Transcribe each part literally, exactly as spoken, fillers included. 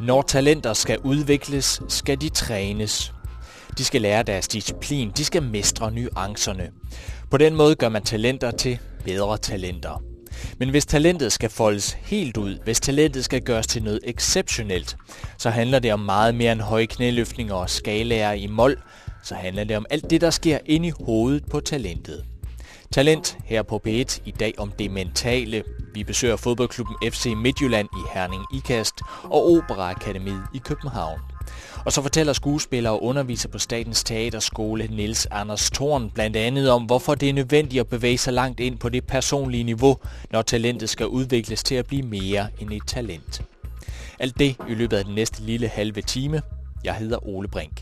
Når talenter skal udvikles, skal de trænes. De skal lære deres disciplin, de skal mestre nuancerne. På den måde gør man talenter til bedre talenter. Men hvis talentet skal foldes helt ud, hvis talentet skal gøres til noget exceptionelt, så handler det om meget mere end høje knæløftninger og skalaer i mol. Så handler det om alt det, der sker inde i hovedet på talentet. Talent her på P et i dag om det mentale. Vi besøger fodboldklubben F C Midtjylland i Herning Ikast og Operaakademiet i København. Og så fortæller skuespiller og underviser på Statens Teaterskole Niels Anders Thorn blandt andet om, hvorfor det er nødvendigt at bevæge sig langt ind på det personlige niveau, når talentet skal udvikles til at blive mere end et talent. Alt det i løbet af den næste lille halve time. Jeg hedder Ole Brink.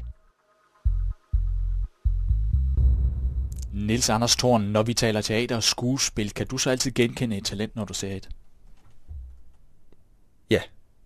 Niels Anders Thorn, når vi taler teater og skuespil, kan du så altid genkende et talent, når du ser et? Ja.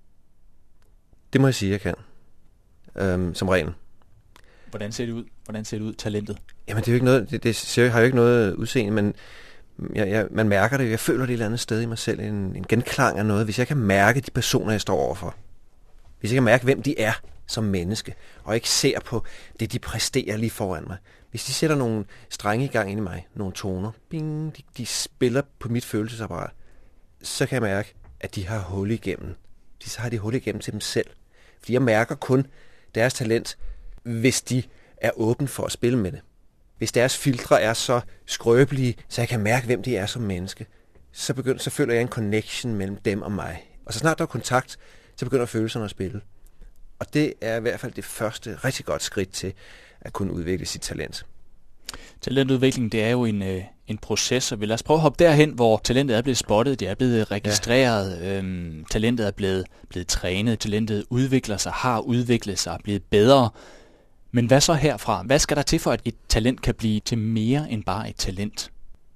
Det må jeg sige, jeg kan. Øhm, som regel. Hvordan ser det ud? Hvordan ser det ud, talentet? Jamen, det er jo ikke noget, det, det ser, har jo ikke noget udseende, men jeg, jeg, man mærker det. Jeg føler det et eller andet sted i mig selv. En, en genklang af noget. Hvis jeg kan mærke de personer, jeg står overfor. Hvis jeg kan mærke, hvem de er som menneske, og ikke ser på det, de præsterer lige foran mig. Hvis de sætter nogle strenge i gang ind i mig, nogle toner, bing, de, de spiller på mit følelsesapparat, så kan jeg mærke, at de har hul igennem. De, så har de hul igennem til dem selv. Fordi jeg mærker kun deres talent, hvis de er åbne for at spille med det. Hvis deres filtre er så skrøbelige, så jeg kan mærke, hvem de er som menneske, så, begynder, så føler jeg en connection mellem dem og mig. Og så snart der er kontakt, så begynder følelserne at spille. Og det er i hvert fald det første rigtig godt skridt til at kunne udvikle sit talent. Talentudvikling, det er jo en, øh, en proces, og vi lad os prøve at hoppe derhen, hvor talentet er blevet spottet, det er blevet registreret, ja. øhm, talentet er blevet, blevet trænet, talentet udvikler sig, har udviklet sig, er blevet bedre. Men hvad så herfra? Hvad skal der til for, at et talent kan blive til mere end bare et talent?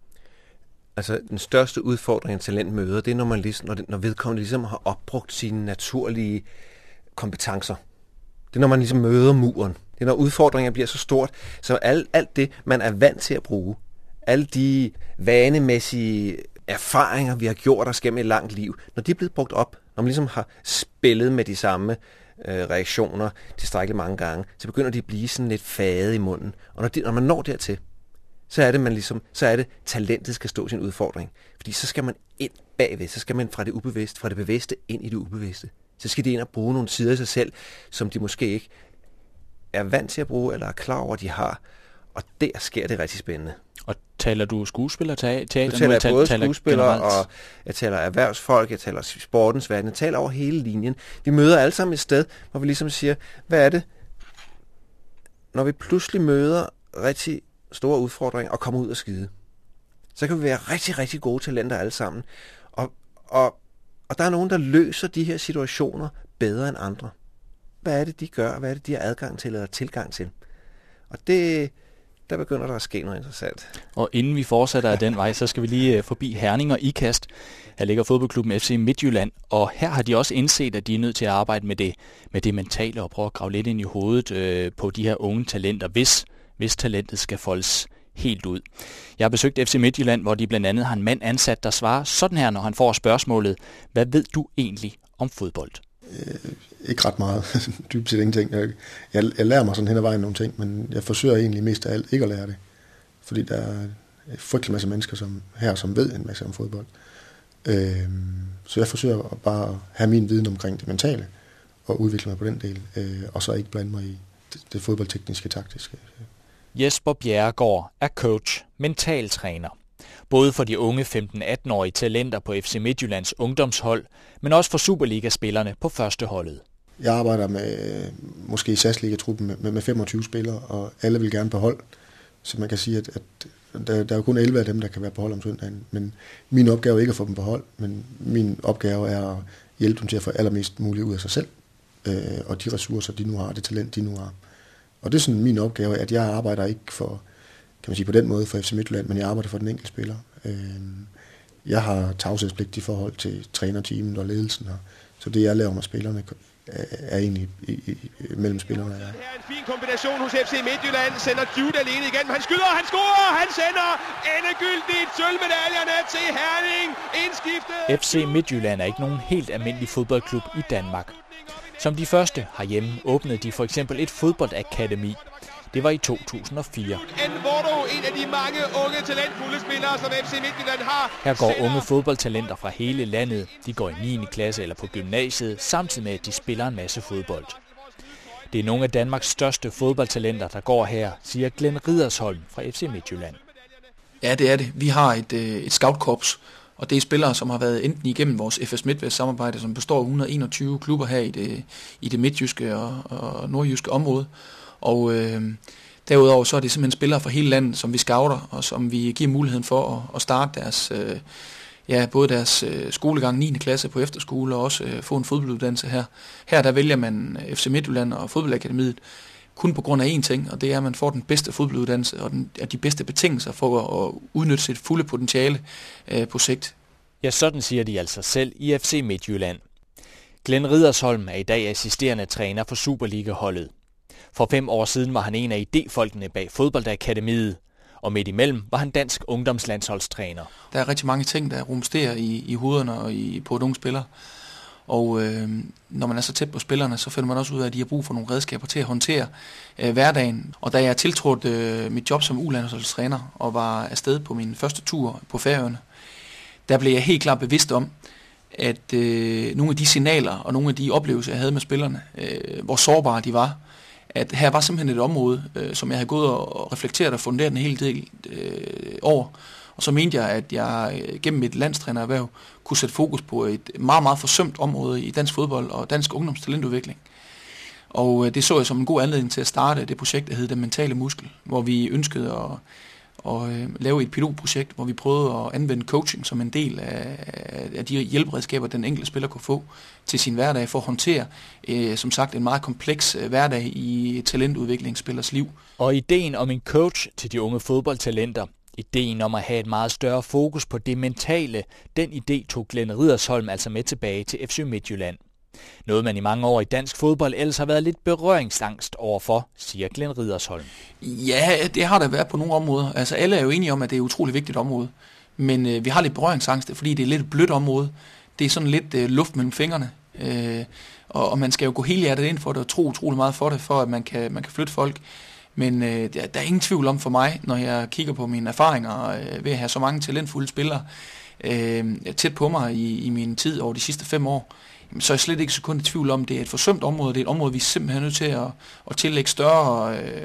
Altså, den største udfordring, et talent møder, det er, når, man ligesom, når, det, når vedkommende ligesom har opbrugt sine naturlige kompetencer. Det er, når man ligesom møder muren. Det er, når udfordringen bliver så stort, så alt, alt det, man er vant til at bruge, alle de vanemæssige erfaringer, vi har gjort os gennem et langt liv, når de er blevet brugt op, når man ligesom har spillet med de samme øh, reaktioner tilstrækkeligt mange gange, så begynder de at blive sådan lidt fade i munden. Og når, de, når man når dertil, så er det, man ligesom, så er det, talentet skal stå sin udfordring. Fordi så skal man ind bagved, så skal man fra det ubevidste, fra det bevidste ind i det ubevidste. Så skal de ind og bruge nogle sider af sig selv, som de måske ikke er vant til at bruge, eller er klar over, at de har. Og der sker det rigtig spændende. Og taler du skuespiller, teater? Nu taler jeg både taler skuespillere, generelt. og jeg taler erhvervsfolk, jeg taler sportens verden, jeg taler over hele linjen. Vi møder alle sammen et sted, hvor vi ligesom siger, hvad er det, når vi pludselig møder rigtig store udfordringer og kommer ud og skide, så kan vi være rigtig, rigtig gode talenter alle sammen. Og, og, og der er nogen, der løser de her situationer bedre end andre. Hvad er det, de gør? Hvad er det, de har adgang til eller tilgang til? Og det, der begynder der at ske noget interessant. Og inden vi fortsætter af den vej, så skal vi lige forbi Herning og Ikast. Her ligger fodboldklubben F C Midtjylland, og her har de også indset, at de er nødt til at arbejde med det, med det mentale og prøve at grave lidt ind i hovedet øh, på de her unge talenter, hvis, hvis talentet skal foldes helt ud. Jeg har besøgt F C Midtjylland, hvor de blandt andet har en mand ansat, der svarer sådan her, når han får spørgsmålet: hvad ved du egentlig om fodbold? Øh, ikke ret meget. Dybest set ingenting. Jeg, jeg, jeg lærer mig sådan hen ad vejen nogle ting, men jeg forsøger egentlig mest af alt ikke at lære det. Fordi der er en frygtelig masse mennesker som, her, som ved en masse om fodbold. Øh, så jeg forsøger bare at have min viden omkring det mentale, og udvikle mig på den del, øh, og så ikke blande mig i det, det fodboldtekniske, taktiske. Jesper Bjerregaard er coach, mentaltræner. Både for de unge femten-atten-årige talenter på F C Midtjyllands ungdomshold, men også for Superliga-spillerne på førsteholdet. Jeg arbejder med måske i S A S-ligatruppen med, med femogtyve spillere, og alle vil gerne på hold. Så man kan sige, at, at der, der er jo kun elleve af dem, der kan være på hold om søndagen. Men min opgave er ikke at få dem på hold, men min opgave er at hjælpe dem til at få allermest muligt ud af sig selv, øh, og de ressourcer, de nu har, det talent, de nu har. Og det er sådan min opgave, at jeg arbejder ikke for, kan man sige på den måde, for F C Midtjylland, men jeg arbejder for den enkelte spiller. Jeg har tavshedspligt i forhold til trænerteamet og ledelsen, så det jeg laver med spillerne er egentlig i, i, i, mellem spillerne. Ja. Her er en fin kombination hos F C Midtjylland, sender Jude alene igen, han skyder, han scorer, han sender endegyldigt sølvmedaljerne til Herning, indskiftet. F C Midtjylland er ikke nogen helt almindelig fodboldklub i Danmark. Som de første herhjemme åbnede de for eksempel et fodboldakademi. Det var i to tusind og fire. En af de mange unge talentfulde spillere, som F C Midtjylland har. Her går unge fodboldtalenter fra hele landet. De går i niende klasse eller på gymnasiet, samtidig med at de spiller en masse fodbold. Det er nogle af Danmarks største fodboldtalenter, der går her, siger Glenn Riddersholm fra F C Midtjylland. Ja, det er det. Vi har et, et scoutkorps, og det er spillere, som har været enten igennem vores F S Midtvest-samarbejde, som består af et hundrede og enogtyve klubber her i det, i det midtjyske og, og nordjyske område. Og øh, derudover så er det simpelthen spillere fra hele landet, som vi scouter, og som vi giver muligheden for at, at starte deres, øh, ja, både deres øh, skolegang niende klasse på efterskole, og også øh, få en fodbolduddannelse her. Her der vælger man F C Midtjylland og fodboldakademiet kun på grund af én ting, og det er, at man får den bedste fodbolduddannelse og den, de bedste betingelser for at udnytte sit fulde potentiale øh, på sigt. Ja, sådan siger de altså selv i F C Midtjylland. Glenn Riddersholm er i dag assisterende træner for Superliga-holdet. For fem år siden var han en af idéfolkene bag fodboldakademiet, og midt imellem var han dansk ungdomslandsholdstræner. Der er rigtig mange ting, der rumsterer i, i hovederne og i, på et unge spiller. Og øh, når man er så tæt på spillerne, så finder man også ud af, at de har brug for nogle redskaber til at håndtere øh, hverdagen. Og da jeg tiltrådte øh, mit job som U-landsholdstræner og var afsted på min første tur på Færøerne, der blev jeg helt klart bevidst om, at øh, nogle af de signaler og nogle af de oplevelser, jeg havde med spillerne, øh, hvor sårbare de var, at her var simpelthen et område, øh, som jeg havde gået og reflekteret og funderet en hel del øh, over. Og så mente jeg, at jeg øh, gennem et landstrænererhverv kunne sætte fokus på et meget, meget forsømt område i dansk fodbold og dansk ungdomstalentudvikling. Og øh, det så jeg som en god anledning til at starte det projekt, der hed Den Mentale Muskel, hvor vi ønskede at og øh, lave et pilotprojekt, hvor vi prøvede at anvende coaching som en del af, af de hjælperedskaber, den enkelte spiller kunne få til sin hverdag for at håndtere, øh, som sagt, en meget kompleks øh, hverdag i talentudviklingsspillers liv. Og ideen om en coach til de unge fodboldtalenter, ideen om at have et meget større fokus på det mentale, den idé tog Glenn Riddersholm altså med tilbage til F C Midtjylland. Noget man i mange år i dansk fodbold ellers har været lidt berøringsangst overfor, siger Glenn Riddersholm. Ja, det har der været på nogle områder. Altså alle er jo enige om, at det er et utroligt vigtigt område. Men øh, vi har lidt berøringsangst, fordi det er lidt et blødt område. Det er sådan lidt øh, luft mellem fingrene. Øh, og, og man skal jo gå hele hjertet ind for det og tro utrolig meget for det, for at man kan, man kan flytte folk. Men øh, der, der er ingen tvivl om for mig, når jeg kigger på mine erfaringer øh, ved at have så mange talentfulde spillere øh, tæt på mig i, i min tid over de sidste fem år, så er jeg slet ikke så kun i tvivl om, det er et forsømt område. Det er et område, vi simpelthen er nødt til at, at tillægge større, øh,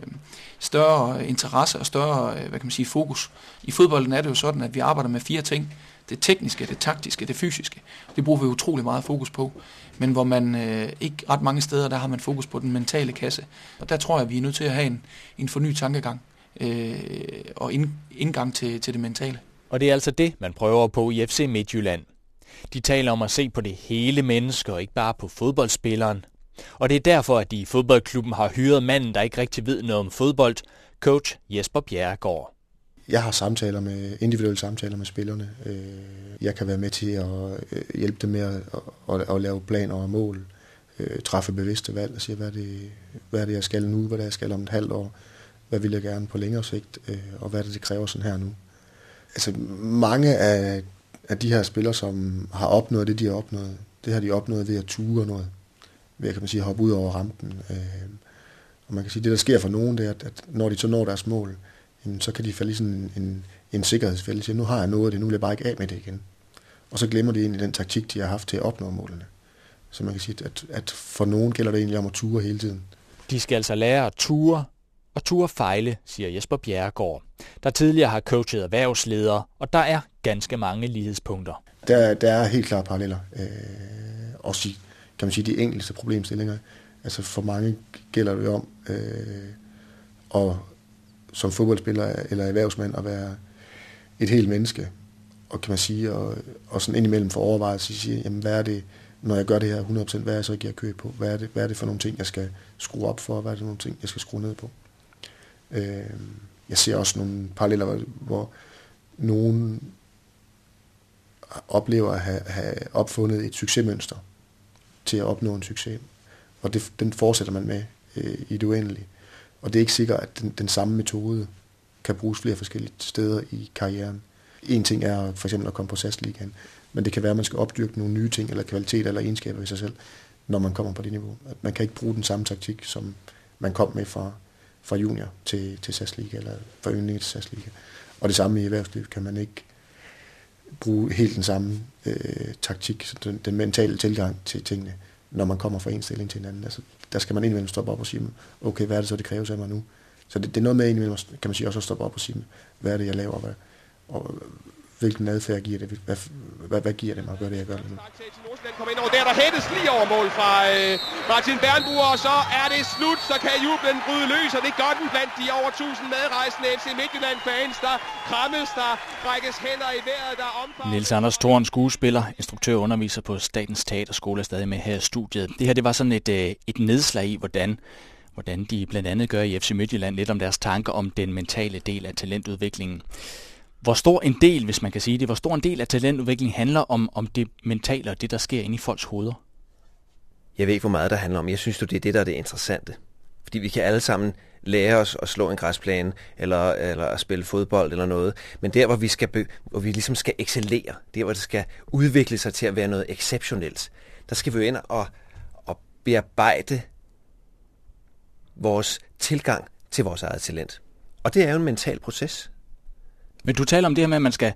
større interesse og større øh, hvad kan man sige, fokus. I fodbolden er det jo sådan, at vi arbejder med fire ting. Det tekniske, det taktiske, det fysiske. Det bruger vi utrolig meget fokus på. Men hvor man øh, ikke ret mange steder, der har man fokus på den mentale kasse. Og der tror jeg, at vi er nødt til at have en, en fornyet tankegang øh, og ind, indgang til, til det mentale. Og det er altså det, man prøver på i F C Midtjylland. De taler om at se på det hele menneske og ikke bare på fodboldspilleren. Og det er derfor, at de i fodboldklubben har hyret manden, der ikke rigtig ved noget om fodbold, coach Jesper Bjerregaard. Jeg har samtaler med, individuelle samtaler med spillerne. Jeg kan være med til at hjælpe dem med at, at, at lave planer og mål, træffe bevidste valg og sige, hvad er det, hvad er det jeg skal nu, hvad er det, jeg skal om et halvt år, hvad vil jeg gerne på længere sigt, og hvad er det, det kræver sådan her nu. Altså mange af at de her spillere, som har opnået det, de har opnået, det har de opnået ved at ture noget. Ved at, kan man sige, hoppe ud over rampen. Og man kan sige, det der sker for nogen, det er, at når de så når deres mål, så kan de falde i sådan en, en, en sikkerhedsfælde. Så nu har jeg nået det, nu vil jeg bare ikke af med det igen. Og så glemmer de egentlig den taktik, de har haft til at opnå målene. Så man kan sige, at, at for nogen gælder det egentlig om at ture hele tiden. De skal altså lære at ture og ture fejle, siger Jesper Bjerregaard, der tidligere har coachet erhvervsledere, og der er ganske mange lighedspunkter. Der, der er helt klare paralleller. Øh, også kan man sige, de enkelte problemstillinger. Altså for mange gælder det om, øh, og som fodboldspiller eller erhvervsmand at være et helt menneske. Og kan man sige, og, og sådan indimellem for overvejelse at sige, jamen hvad er det, når jeg gør det her hundrede procent, hvad er jeg så giver køb på? Hvad er det, hvad er det for nogle ting, jeg skal skrue op for? Hvad er det for nogle ting, jeg skal skrue ned på? Øh, jeg ser også nogle paralleller, hvor, hvor nogen oplever at have, have opfundet et succesmønster til at opnå en succes. Og det, den fortsætter man med øh, i det uendelige. Og det er ikke sikkert, at den, den samme metode kan bruges flere forskellige steder i karrieren. En ting er for eksempel at komme på S A S-ligaen, men det kan være, at man skal opdyrke nogle nye ting, eller kvaliteter eller egenskaber i sig selv, når man kommer på det niveau. At man kan ikke bruge den samme taktik, som man kom med fra, fra junior til, til S A S Liga, eller fra yndling til S A S Liga. Og det samme i erhvervslivet kan man ikke bruge helt den samme øh, taktik, den, den mentale tilgang til tingene, når man kommer fra en stilling til en anden. Altså, der skal man indimellem stoppe op og sige, okay, hvad er det så, det kræves af mig nu? Så det, det er noget med indimellem, kan man sige, også at stoppe op og sige, hvad er det, jeg laver, hvad, og hvilken adfærd giver det, hvad, hvad, hvad giver det mig at gøre det, jeg gør det nu? Kommer ind over der, der hættes lige over mål fra øh, Martin Bernburg, og så er det slut, så kan jublen bryde løs, og det gør den blandt de over tusind medrejsende F C Midtjylland-fans, der krammes, der rækkes hænder i vejret, der omfavnes. Niels Anders Thoren, skuespiller, instruktør og underviser på Statens Teaterskole, er stadig med her i studiet. Det her, det var sådan et, et nedslag i, hvordan hvordan de blandt andet gør i F C Midtjylland, lidt om deres tanker om den mentale del af talentudviklingen. Hvor stor en del, hvis man kan sige det, hvor stor en del af talentudviklingen handler om, om det mentale og det, der sker inde i folks hoveder? Jeg ved ikke, hvor meget der handler om. Jeg synes, det er det, der er det interessante. Fordi vi kan alle sammen lære os at slå en græsplæne, eller, eller at spille fodbold eller noget. Men der, hvor vi, skal be, hvor vi ligesom skal excellere, der, hvor det skal udvikle sig til at være noget exceptionelt, der skal vi jo ind og, og bearbejde vores tilgang til vores eget talent. Og det er jo en mental proces. Men du taler om det her med, at man skal,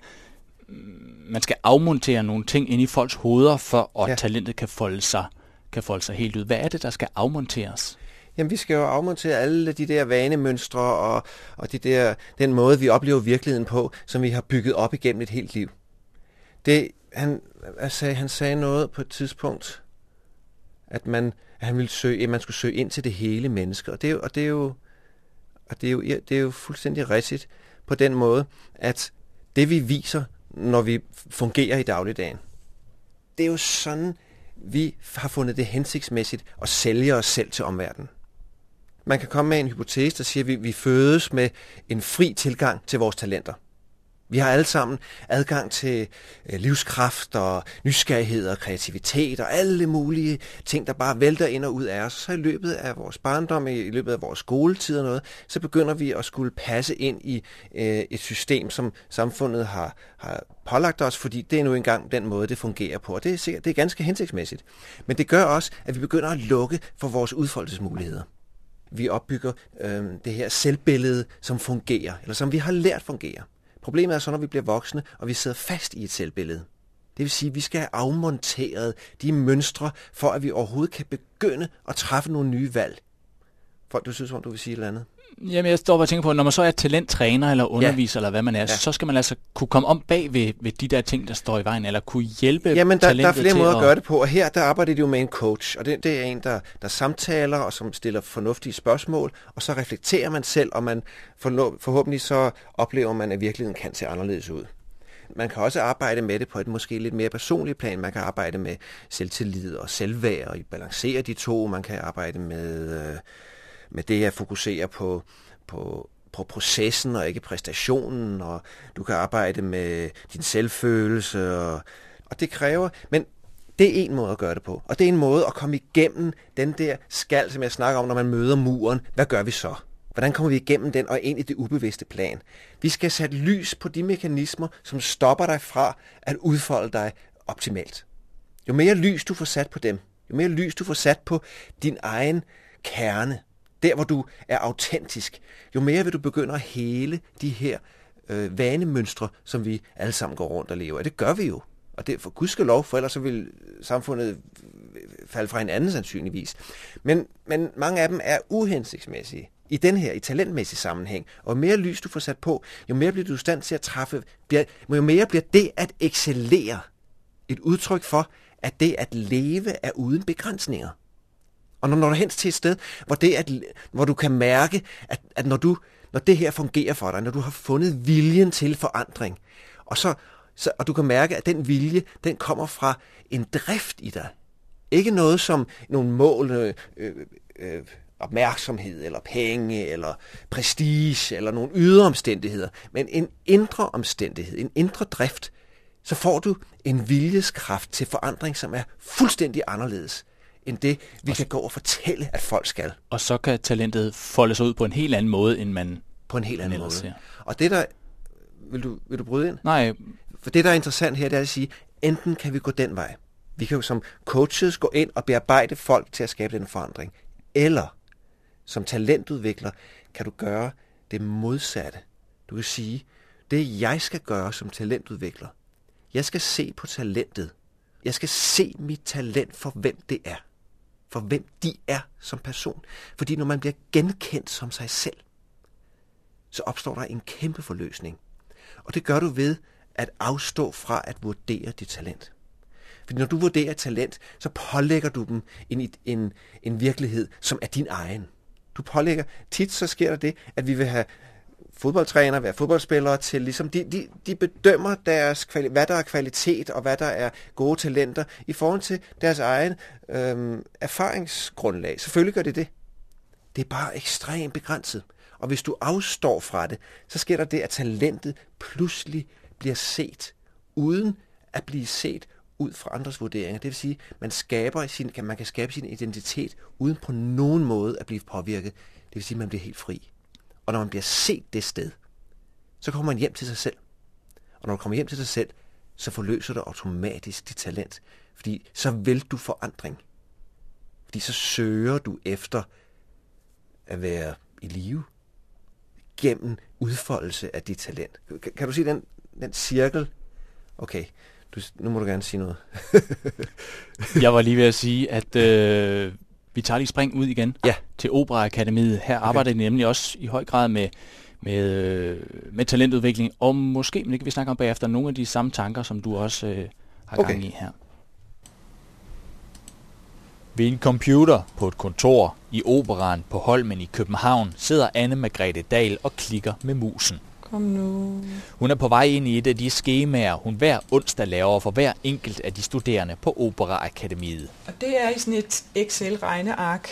man skal afmontere nogle ting ind i folks hoveder, for at ja. talentet kan folde, sig, kan folde sig helt ud. Hvad er det, der skal afmonteres? Jamen, vi skal jo afmontere alle de der vanemønstre og, og de der, den måde, vi oplever virkeligheden på, som vi har bygget op igennem et helt liv. Det, han, sagde, han sagde noget på et tidspunkt, at man, at han ville søge, at man skulle søge ind til det hele menneske. Og det er jo, og det er jo, og det er jo, det er jo fuldstændig rigtigt på den måde, at det vi viser, når vi fungerer i dagligdagen, det er jo sådan, vi har fundet det hensigtsmæssigt at sælge os selv til omverdenen. Man kan komme med en hypotese, der siger, at vi, vi fødes med en fri tilgang til vores talenter. Vi har alle sammen adgang til livskraft og nysgerrighed og kreativitet og alle mulige ting, der bare vælter ind og ud af os. Så i løbet af vores barndom, i løbet af vores skoletid og noget, så begynder vi at skulle passe ind i øh, et system, som samfundet har, har pålagt os, fordi det er nu engang den måde, det fungerer på. Og det er, sikkert, det er ganske hensigtsmæssigt. Men det gør også, at vi begynder at lukke for vores udfoldelsesmuligheder. Vi opbygger øh, det her selvbillede, som fungerer, eller som vi har lært fungerer. Problemet er så, når vi bliver voksne, og vi sidder fast i et selvbillede. Det vil sige, at vi skal have afmonteret de mønstre, for at vi overhovedet kan begynde at træffe nogle nye valg. Folk, du synes, om du vil sige et eller andet? Jamen, jeg står og tænker på, når man så er talenttræner eller underviser, ja. eller hvad man er, ja. så skal man altså kunne komme om bag ved, ved de der ting, der står i vejen, eller kunne hjælpe Jamen, der, talentet til der er flere måder at gøre det på, og her der arbejder de jo med en coach, og det, det er en, der, der samtaler, og som stiller fornuftige spørgsmål, og så reflekterer man selv, og man for, forhåbentlig så oplever man, at virkeligheden kan se anderledes ud. Man kan også arbejde med det på et måske lidt mere personligt plan. Man kan arbejde med selvtillid og selvværd, og balancere de to. Man kan arbejde med... Øh, med det at fokusere på, på, på processen og ikke præstationen, og du kan arbejde med din selvfølelse, og, og det kræver, men det er en måde at gøre det på, og det er en måde at komme igennem den der skal, som jeg snakker om, når man møder muren. Hvad gør vi så? Hvordan kommer vi igennem den og ind i det ubevidste plan? Vi skal sætte lys på de mekanismer, som stopper dig fra at udfolde dig optimalt. Jo mere lys du får sat på dem, jo mere lys du får sat på din egen kerne, der, hvor du er autentisk, jo mere vil du begynde at hele de her øh, vanemønstre, som vi alle sammen går rundt og lever af. Det gør vi jo. Og det er for gudskelov, for ellers så vil samfundet falde fra hinanden sandsynligvis. Men, men mange af dem er uhensigtsmæssige i den her, i talentmæssig sammenhæng. Og jo mere lys du får sat på, jo mere bliver du i stand til at træffe, bliver, jo mere bliver det at excellere et udtryk for, at det at leve er uden begrænsninger. Og når, når du er hen til et sted, hvor, det at, hvor du kan mærke, at, at når, du, når det her fungerer for dig, når du har fundet viljen til forandring, og, så, så, og du kan mærke, at den vilje, den kommer fra en drift i dig. Ikke noget som nogle mål, øh, øh, opmærksomhed, eller penge, eller prestige, eller nogle ydre omstændigheder, men en indre omstændighed, en indre drift, så får du en viljeskraft til forandring, som er fuldstændig anderledes end det, vi kan gå og fortælle, at folk skal. Og så kan talentet folde sig ud på en helt anden måde, end man på en helt anden måde. Ser. Og det der... Vil du, vil du bryde ind? Nej. For det, der er interessant her, det er at sige, enten kan vi gå den vej. Vi kan jo som coaches gå ind og bearbejde folk til at skabe den forandring. Eller som talentudvikler kan du gøre det modsatte. Du kan sige, det jeg skal gøre som talentudvikler. Jeg skal se på talentet. Jeg skal se mit talent for hvem det er. For hvem de er som person. Fordi når man bliver genkendt som sig selv, så opstår der en kæmpe forløsning. Og det gør du ved at afstå fra at vurdere dit talent. Fordi når du vurderer et talent, så pålægger du dem en, en, en virkelighed, som er din egen. Du pålægger, tit så sker der det, at vi vil have fodboldtrænere, være fodboldspillere til, ligesom de, de, de bedømmer deres, hvad der er kvalitet og hvad der er gode talenter i forhold til deres egen øhm, erfaringsgrundlag. Selvfølgelig gør det det. Det er bare ekstremt begrænset. Og hvis du afstår fra det, så sker der det, at talentet pludselig bliver set, uden at blive set ud fra andres vurderinger. Det vil sige, man skaber sin, man kan skabe sin identitet uden på nogen måde at blive påvirket. Det vil sige, at man bliver helt fri. Og når man bliver set det sted, så kommer man hjem til sig selv. Og når du kommer hjem til sig selv, så forløser du automatisk dit talent. Fordi så vil du forandring. Fordi så søger du efter at være i live gennem udfoldelse af dit talent. Kan, kan du se den, den cirkel? Okay, du, nu må du gerne sige noget. Jeg var lige ved at sige, at øh, vi tager lige spring ud igen ja. til Operaakademiet. Her okay. arbejder de nemlig også i høj grad med, med, med talentudvikling, og måske, men det kan vi snakke om bagefter, nogle af de samme tanker, som du også øh, har okay. gang i her. Ved en computer på et kontor i Operaen på Holmen i København sidder Anne Margrethe Dahl og klikker med musen. Kom nu. Hun er på vej ind i et af de skemaer, hun hver onsdag laver for hver enkelt af de studerende på Operaakademiet. Og det er i sådan et Excel-regneark.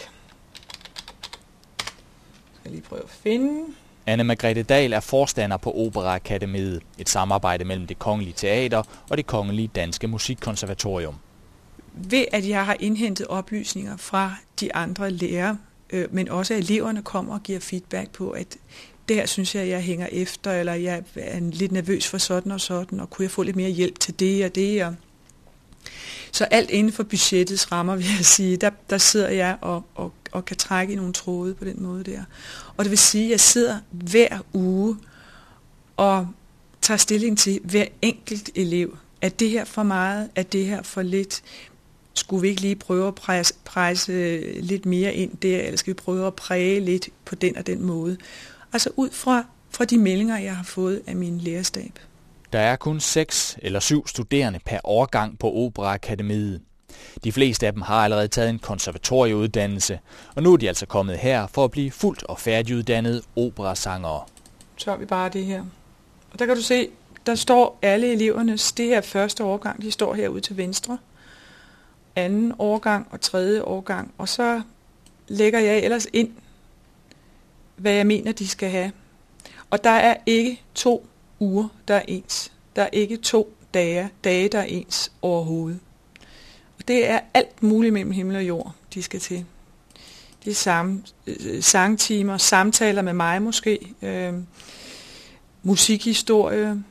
Jeg skal lige prøve at finde. Anne Margrethe Dahl er forstander på Operaakademiet, et samarbejde mellem Det Kongelige Teater og Det Kongelige Danske Musikkonservatorium. Ved at jeg har indhentet oplysninger fra de andre lærere, øh, men også eleverne kommer og giver feedback på, at det her synes jeg, jeg hænger efter, eller jeg er lidt nervøs for sådan og sådan, og kunne jeg få lidt mere hjælp til det og det. Og så alt inden for budgettets rammer, vil jeg sige, der, der sidder jeg og, og, og kan trække i nogle tråde på den måde der. Og det vil sige, at jeg sidder hver uge og tager stilling til hver enkelt elev. Er det her for meget? Er det her for lidt? Skulle vi ikke lige prøve at presse, presse lidt mere ind der, eller skal vi prøve at præge lidt på den og den måde? Altså ud fra, fra de meldinger, jeg har fået af min lærerstab. Der er kun seks eller syv studerende per årgang på Operaakademiet. De fleste af dem har allerede taget en konservatorieuddannelse, og nu er de altså kommet her for at blive fuldt og færdiguddannede operasangere. Så har vi bare det her. Og der kan du se, der står alle elevernes, det her første årgang, de står herude til venstre. Anden årgang og tredje årgang, og så lægger jeg ellers ind, hvad jeg mener, de skal have. Og der er ikke to uger, der er ens. Der er ikke to dage, dage der er ens overhovedet. Og det er alt muligt mellem himmel og jord, de skal til. Det er sam, øh, sangtimer, samtaler med mig måske, øh, musikhistorie,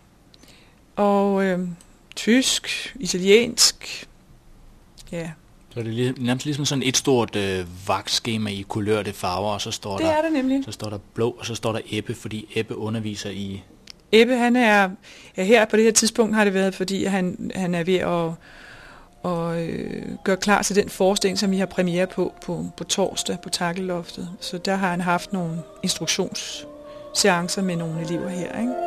og øh, tysk, italiensk, ja. Så det er nærmest ligesom sådan et stort øh, vagtskema i kulørte farver, og så står det der, er det nemlig. Så står der blå, og så står der Ebbe, fordi Ebbe underviser i... Ebbe, han er, ja, her på det her tidspunkt har det været, fordi han, han er ved at, at øh, gøre klar til den forestilling, som vi har premiere på, på på torsdag på Takkeloftet. Så der har han haft nogle instruktionsseancer med nogle elever her, ikke?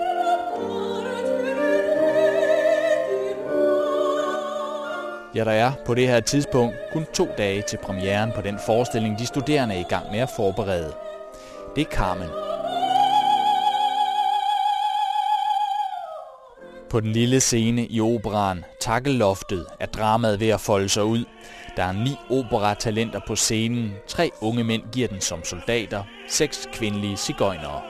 Ja, der er på det her tidspunkt kun to dage til premieren på den forestilling, de studerende er i gang med at forberede. Det er Carmen. På den lille scene i Operaen, Takkeloftet, er dramaet ved at folde sig ud. Der er ni operatalenter på scenen, tre unge mænd giver den som soldater, seks kvindelige sigøjnere.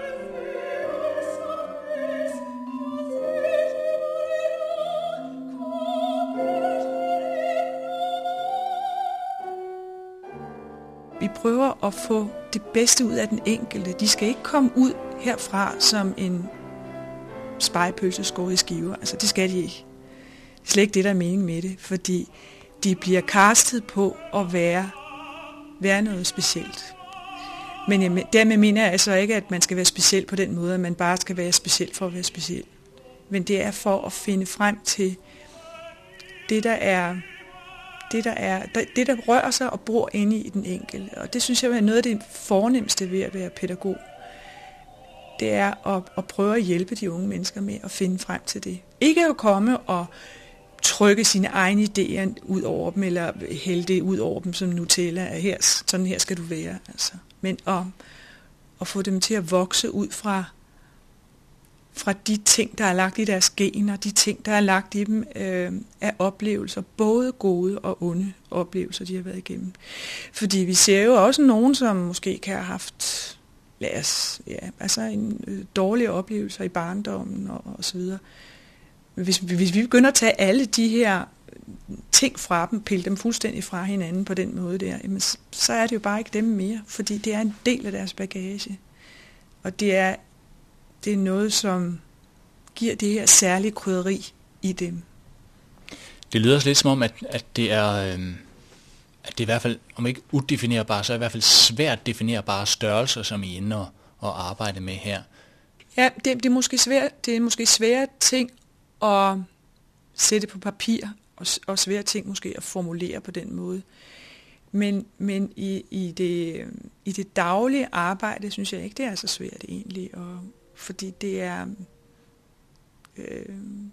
Vi prøver at få det bedste ud af den enkelte. De skal ikke komme ud herfra som en spegepølse skåret i skiver. Altså, det skal de ikke. Det er slet ikke det, der er meningen med det, fordi de bliver castet på at være, være noget specielt. Men jeg, dermed mener jeg altså ikke, at man skal være speciel på den måde, at man bare skal være speciel for at være speciel. Men det er for at finde frem til det, der er, det, der er, det, der rører sig og bor inde i den enkelte. Og det synes jeg er noget af det fornemmeste ved at være pædagog. Det er at, at prøve at hjælpe de unge mennesker med at finde frem til det. Ikke at komme og trykke sine egne idéer ud over dem, eller hælde det ud over dem som Nutella, at her, sådan her skal du være. Altså. Men at, at få dem til at vokse ud fra, fra de ting, der er lagt i deres gener, de ting, der er lagt i dem øh, af oplevelser, både gode og onde oplevelser, de har været igennem. Fordi vi ser jo også nogen, som måske kan have haft lad os, ja, altså en øh, dårlige oplevelser i barndommen og, og så videre. Hvis, hvis vi begynder at tage alle de her ting fra dem, pille dem fuldstændig fra hinanden på den måde der, jamen, så er det jo bare ikke dem mere, fordi det er en del af deres bagage. Og det er, det er noget, som giver det her særlige krydderi i dem. Det lyder også lidt som om, at, at det er... Øh at det er i hvert fald, om ikke udefinerbare, så er i hvert fald svært definerbare størrelser, som I er inde og, og arbejde med her. Ja, det, det, er måske svært, det er måske svære ting at sætte på papir, og, og svære ting måske at formulere på den måde. Men, men i, i, det, i det daglige arbejde, synes jeg ikke, det er så svært egentlig. Og, fordi det er... Øh,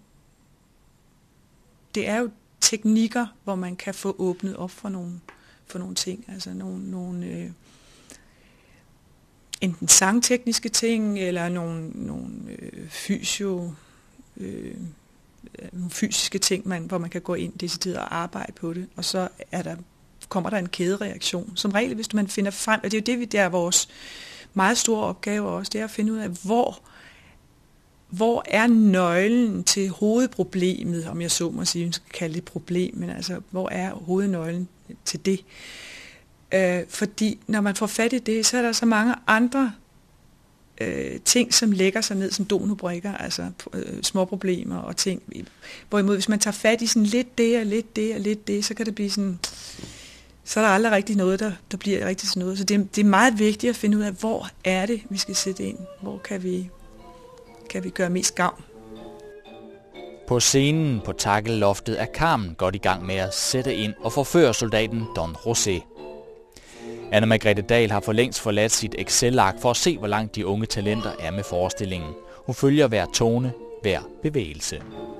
det er jo teknikker, hvor man kan få åbnet op for nogle, for nogle ting, altså nogle, nogle øh, enten sangtekniske ting, eller nogle, nogle øh, fysio, øh, nogle fysiske ting, man, hvor man kan gå ind decideret og arbejde på det, og så er der, kommer der en kædereaktion. Som regel, hvis man finder frem, og det er jo det, vi, der er vores meget store opgave også, det er at finde ud af, hvor Hvor er nøglen til hovedproblemet, om jeg så må sige, man skal kalde det problem, men altså, hvor er hovednøglen til det? Øh, fordi når man får fat i det, så er der så mange andre øh, ting, som lægger sig ned som dominobrikker, altså øh, små problemer og ting. Hvorimod, hvis man tager fat i sådan lidt det og lidt det og lidt det, så kan det blive sådan, så er der aldrig rigtig noget, der, der bliver rigtig sådan noget. Så det, det er meget vigtigt at finde ud af, hvor er det, vi skal sætte ind? Hvor kan vi... kan vi gøre mest gavn. På scenen på takkeloftet er Carmen godt i gang med at sætte ind og forføre soldaten Don José. Anna Margrethe Dahl har for længst forladt sit Excel-ark for at se, hvor langt de unge talenter er med forestillingen. Hun følger hver tone, hver bevægelse.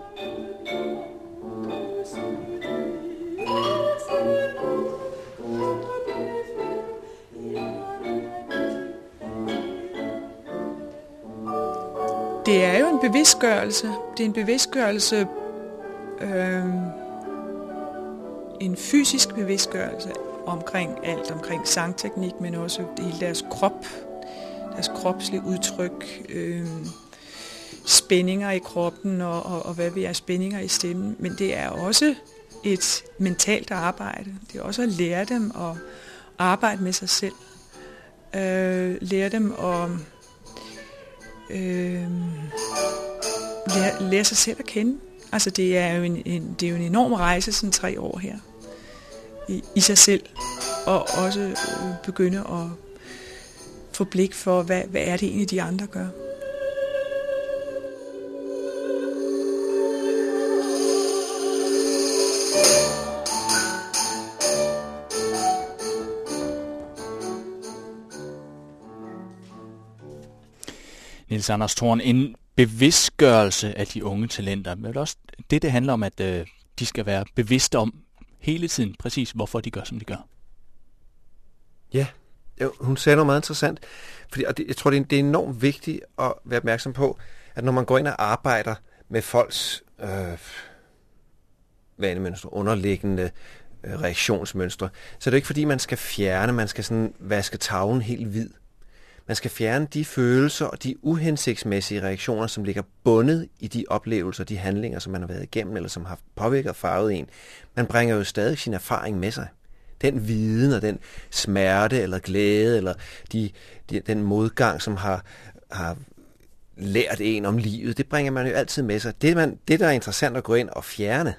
Det er jo en bevidstgørelse. Det er en bevidstgørelse, øh, en fysisk bevidstgørelse omkring alt, omkring sangteknik, men også hele deres krop, deres kropslige udtryk, øh, spændinger i kroppen og, og, og hvad vi er, spændinger i stemmen. Men det er også et mentalt arbejde. Det er også at lære dem at arbejde med sig selv. Øh, lære dem at Øh, lære, lære sig selv at kende. Altså det er jo en, en, det er jo en enorm rejse, sådan tre år her, i, i sig selv, og også øh, begynde at få blik for, hvad, hvad er det egentlig, de andre gør. Niels Anders Thorn, en bevidstgørelse af de unge talenter. Men også det, det handler om, at øh, de skal være bevidste om hele tiden, præcis hvorfor de gør, som de gør. Ja, hun sagde noget meget interessant, fordi, og det, jeg tror, det er, det er enormt vigtigt at være opmærksom på, at når man går ind og arbejder med folks øh, vanemønstre, underliggende øh, reaktionsmønstre, så er det ikke fordi, man skal fjerne, man skal sådan vaske tavlen helt hvid. Man skal fjerne de følelser og de uhensigtsmæssige reaktioner, som ligger bundet i de oplevelser, de handlinger, som man har været igennem, eller som har påvirket og farvet en. Man bringer jo stadig sin erfaring med sig. Den viden og den smerte eller glæde, eller de, de, den modgang, som har, har lært en om livet, det bringer man jo altid med sig. Det, man, det, der er interessant at gå ind og fjerne,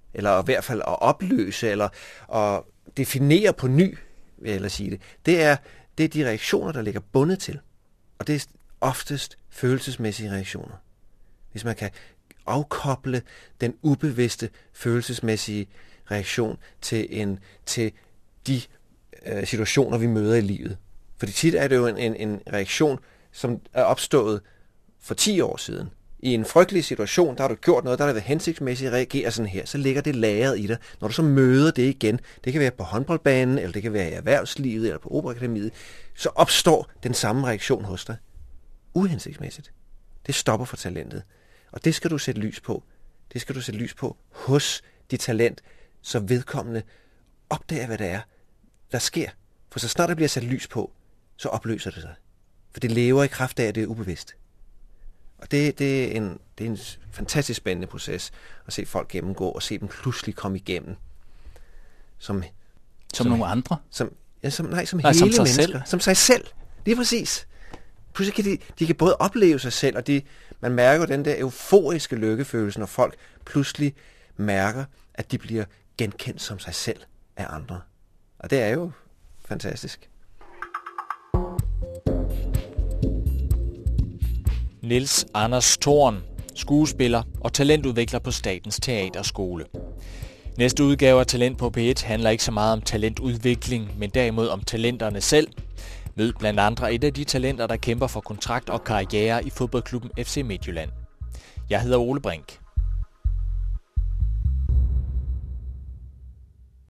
eller i hvert fald at opløse, eller at definere på ny, vil jeg sige det, det er, det er de reaktioner, der ligger bundet til. Og det er oftest følelsesmæssige reaktioner. Hvis man kan afkoble den ubevidste følelsesmæssige reaktion til, en, til de øh, situationer, vi møder i livet. Fordi tit er det jo en, en, en reaktion, som er opstået for ti år siden. I en frygtelig situation, der har du gjort noget, der har været hensigtsmæssigt at reagere sådan her, så ligger det lagret i dig. Når du så møder det igen, det kan være på håndboldbanen, eller det kan være i erhvervslivet, eller på Operakademiet, så opstår den samme reaktion hos dig. Uhensigtsmæssigt. Det stopper for talentet. Og det skal du sætte lys på. Det skal du sætte lys på hos dit talent, så vedkommende opdager, hvad det er, der sker. For så snart der bliver sat lys på, så opløser det sig. For det lever i kraft af, at det er ubevidst. Og det, det, er en, det er en fantastisk spændende proces at se folk gennemgå og se dem pludselig komme igennem. Som, Som, som nogle andre? Som, ja, som, nej, som nej, hele som sig mennesker. Selv. Som sig selv. Lige præcis. Pludselig kan de, de kan både opleve sig selv, og de, man mærker den der euforiske lykkefølelse, når folk pludselig mærker, at de bliver genkendt som sig selv af andre. Og det er jo fantastisk. Niels Anders Thorn, skuespiller og talentudvikler på Statens Teaterskole. Næste udgave af Talent på P et handler ikke så meget om talentudvikling, men derimod om talenterne selv. Mød blandt andre et af de talenter, der kæmper for kontrakt og karriere i fodboldklubben F C Midtjylland. Jeg hedder Ole Brink.